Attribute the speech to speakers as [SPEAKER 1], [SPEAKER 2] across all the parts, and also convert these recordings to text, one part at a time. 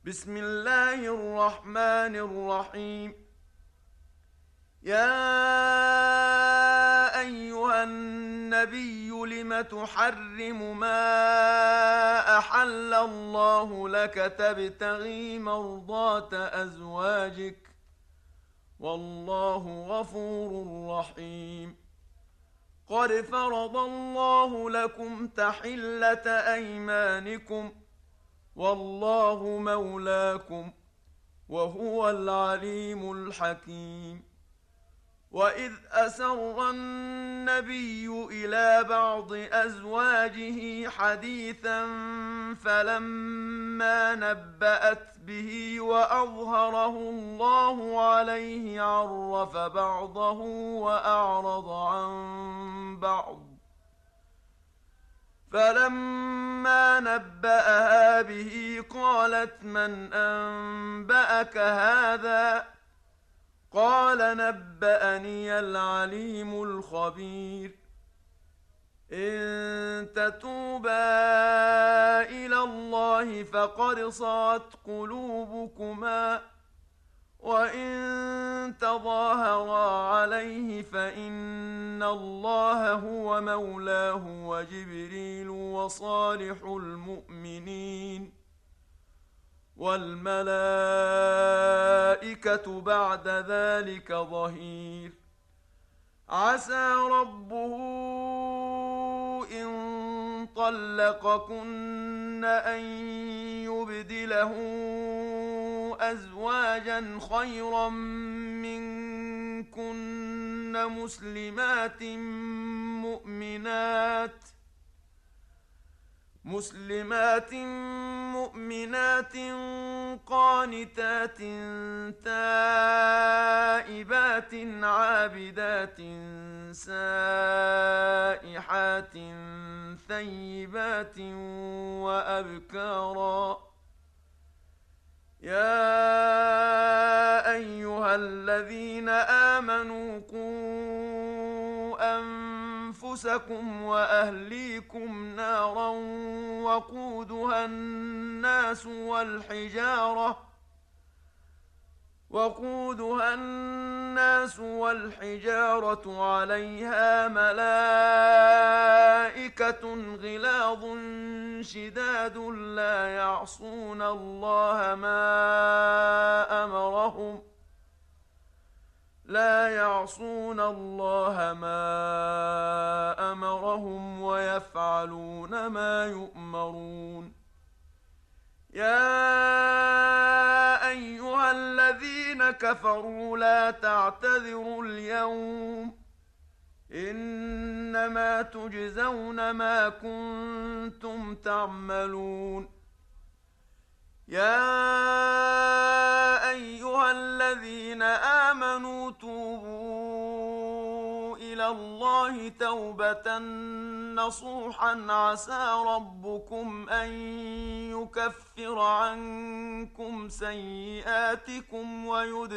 [SPEAKER 1] بسم الله الرحمن الرحيم. يا أيها النبي لم تحرم ما أحل الله لك تبتغي مرضات أزواجك والله غفور رحيم. قد فرض الله لكم تحلة أيمانكم والله مولاكم وهو العليم الحكيم. وإذ أسر النبي إلى بعض أزواجه حديثا فلما نبأت به وأظهره الله عليه عرف بعضه وأعرض عن بعض. فلما نبأها به قالت من أنبأك هذا؟ قال نبأني العليم الخبير. إن تتوبا إلى الله فقد صغت قلوبكما وإن تظاهرا عليه فإن الله هو مولاه وجبريل وصالح المؤمنين والملائكة بعد ذلك ظهير. عسى ربه إن طلقكن أن يبدله أزواجا خيرا منكن مسلمات مؤمنات قانتات تائبات عابدات سائحات ثيبات وأبكارا. يا أيها الذين آمنوا قوا أنفسكم وأهليكم نارا وقودها الناس والحجارة عليها ملائكة غلاظ شداد لا يعصون الله ما أمرهم ويفعلون ما يؤمرون. يا أيها الذين كفروا لا تعتذروا اليوم إنما تجزون ما كنتم تعملون. يا أيها الذين آمنوا توبوا إلى الله توبة نصوحا عسى ربكم أن يكفر عنكم سيئاتكم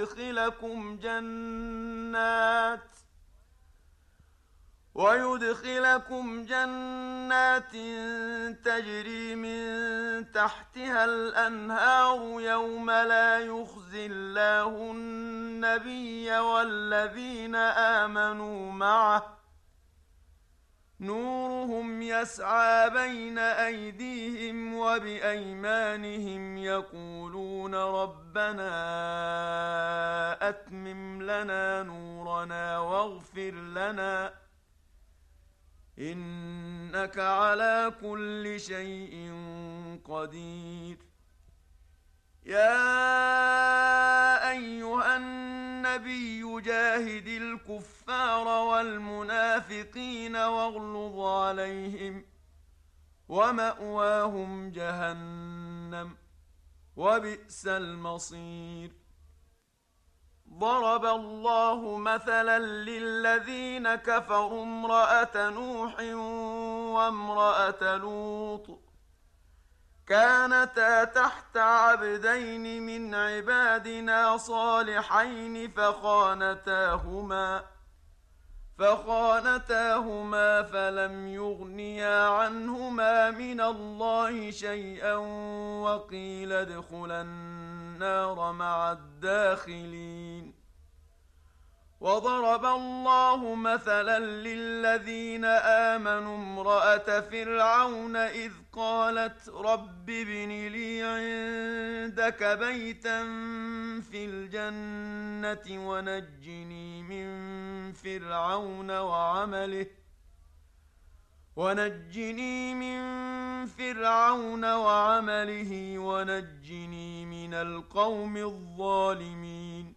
[SPEAKER 1] ويدخلكم جنات تجري من تحتها الأنهار يوم لا يخزي الله النبي والذين آمنوا معه نورهم يسعى بين أيديهم وبأيمانهم يقولون ربنا أتمم لنا نورنا واغفر لنا إنك على كل شيء قدير. يا أيها النبي جاهد الكفار والمنافقين واغلظ عليهم ومأواهم جهنم وبئس المصير. ضرب الله مثلا للذين كفروا امرأة نوح وامرأة لوط كانتا تحت عبدين من عبادنا صالحين فخانتاهما فلم يغنيا عنهما من الله شيئا وقيل ادخلا النار مع الداخلين. وضرب الله مثلا للذين آمنوا امرأة فرعون إذ قالت رب ابن لي عندك بيتا في الجنة ونجني من فرعون وعمله ونجني من القوم الظالمين.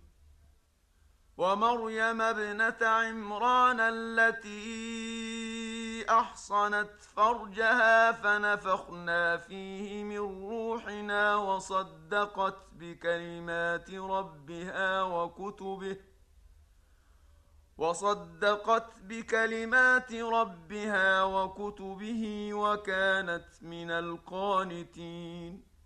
[SPEAKER 1] ومريم ابنة عمران التي أحصنت فرجها فنفخنا فيه من روحنا وصدقت بكلمات ربها وكتبه وكانت من القانتين.